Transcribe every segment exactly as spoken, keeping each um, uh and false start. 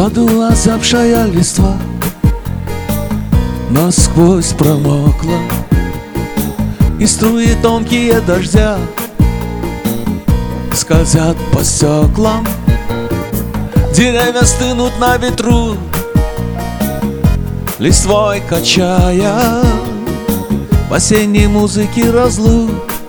саду озябшая листва насквозь промокла, и струи тонкие дождя скользят по стеклам. Деревья стынут на ветру, листвой качая в осенней музыке разлук.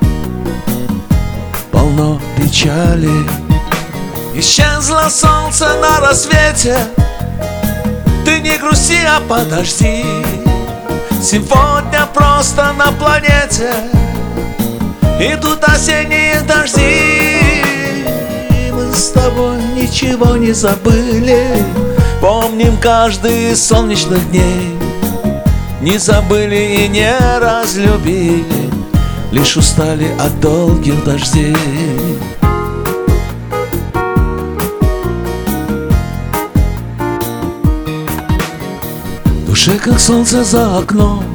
Полно печали. Исчезло солнце на рассвете, ты не грусти, а подожди. Сегодня просто на планете идут осенние дожди. Мы с тобой ничего не забыли, помним каждый из солнечных дней. Не забыли и не разлюбили, лишь устали от долгих дождей. В душе, как солнце за окном,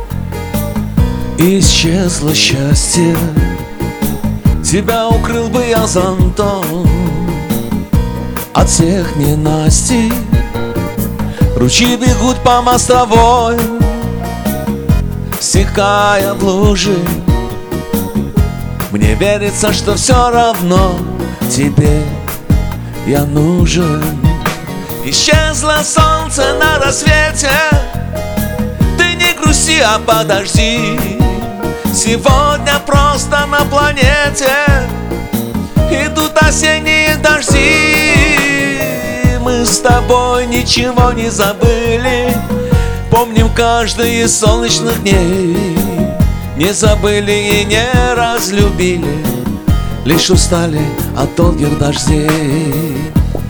исчезло счастье. Тебя укрыл бы я зонтом от всех ненастий. Ручьи бегут по мостовой, стекая в лужи. Мне верится, что все равно тебе я нужен. Исчезло солнце на рассвете, ты не грусти, а подожди. Сегодня просто на планете идут осенние дожди. Мы с тобой ничего не забыли, помним каждый из солнечных дней. Не забыли и не разлюбили, лишь устали от долгих дождей.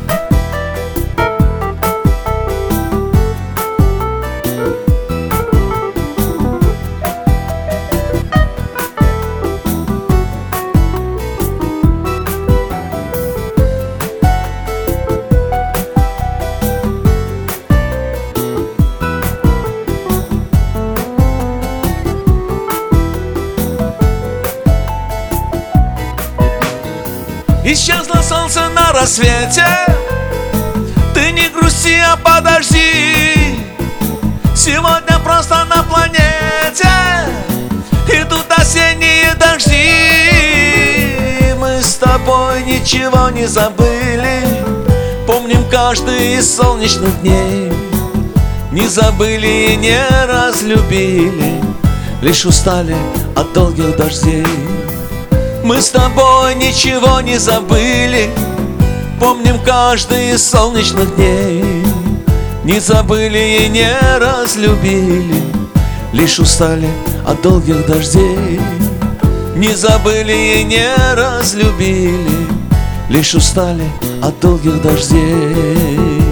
Исчезло солнце на рассвете, ты не грусти, а подожди. Сегодня просто на планете идут осенние дожди. Мы с тобой ничего не забыли, помним каждый из солнечных дней. Не забыли и не разлюбили, лишь устали от долгих дождей. Мы с тобой ничего не забыли, помним каждый из солнечных дней. Не забыли и не разлюбили, лишь устали от долгих дождей. Не забыли и не разлюбили, лишь устали от долгих дождей.